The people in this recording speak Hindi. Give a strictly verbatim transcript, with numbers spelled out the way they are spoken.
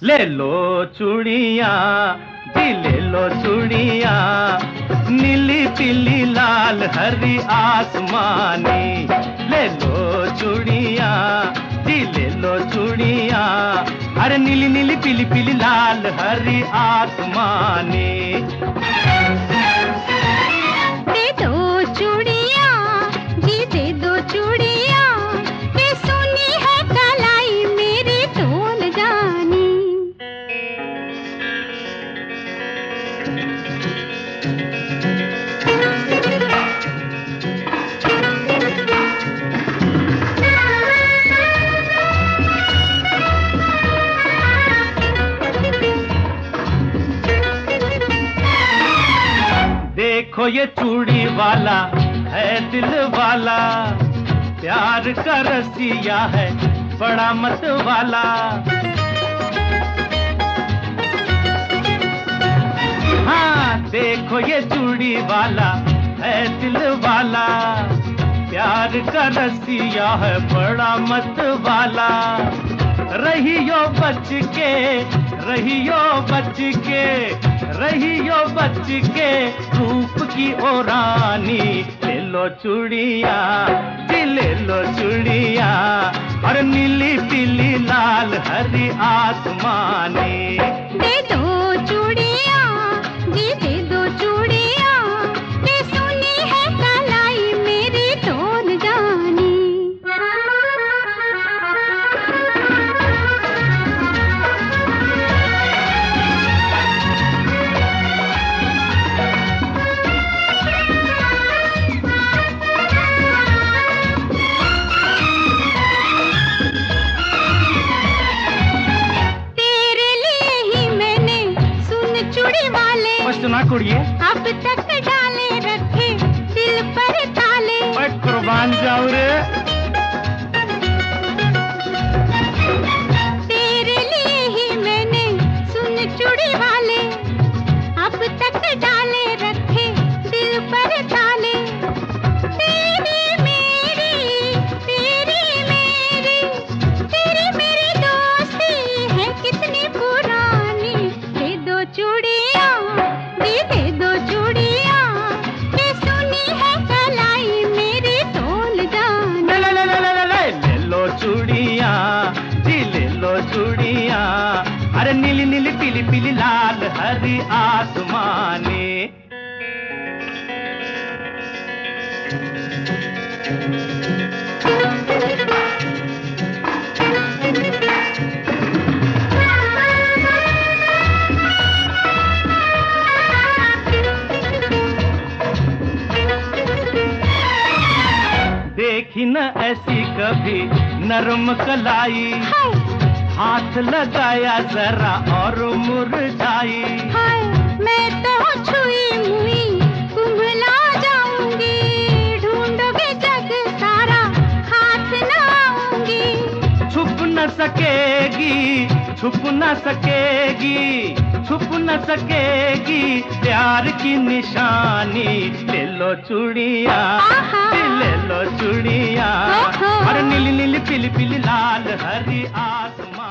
ले लो चूड़िया जी ले लो चूड़िया, नीली पीली लाल हरी आसमानी। ले लो चूड़िया जी ले लो चूड़िया, अरे नीली नीली पीली पीली लाल हरी आसमानी। दे दो चूड़िया जी दे दो चूड़िया, ये सुनी है कलाई मेरी तोल जानी। देखो ये चूड़ी वाला है दिल वाला, प्यार का रसिया है बड़ा मत वाला। हाँ देखो ये चूड़ी वाला है दिल वाला, प्यार का रसिया है बड़ा मत वाला। रहियो बच के रहियो बच के रहियो बच के रूप की ओ रानी। ले लो चूड़िया जी ले लो चूड़िया, और नीली पीली लाल हरी आसमानी। दे दो चूड़िया जी दे दो चूड़िया, ये सुनी है कलाई मेरी तोल जानी। सुना कुड़िए अब तक डाले रखे दिल पर ताले। ओए कुर्बान जाऊं रे, तेरे लिए ही मैंने सुन चूड़ी वाले, अब तक डाले रखे दिल पर ताले। तेरी मेरी तेरी मेरी तेरी मेरी दोस्ती है कितनी पुरानी। दे दो चूड़िया दे दो चूड़िया, ये सुनी है कलाई मेरी तोल जानी। ले ले ले ले ले ले ले लो चूड़िया जी ले लो चूड़िया, अरे नीली नीली पीली पीली लाल हरी आसमानी। देखी न ऐसी कभी नरम कलाई, हाथ लगाया जरा और मुरझाई। हाय मैं तो छुई मुई कुंभला जाऊंगी, ढूंढोगे जग सारा हाथ न आऊंगी। छुप न सकेगी छुप न सकेगी छुप न सकेगी प्यार की निशानी। ले लो चूड़िया ले लो चूड़िया, और नीली नीली पीली पीली लाल हरी आसमां।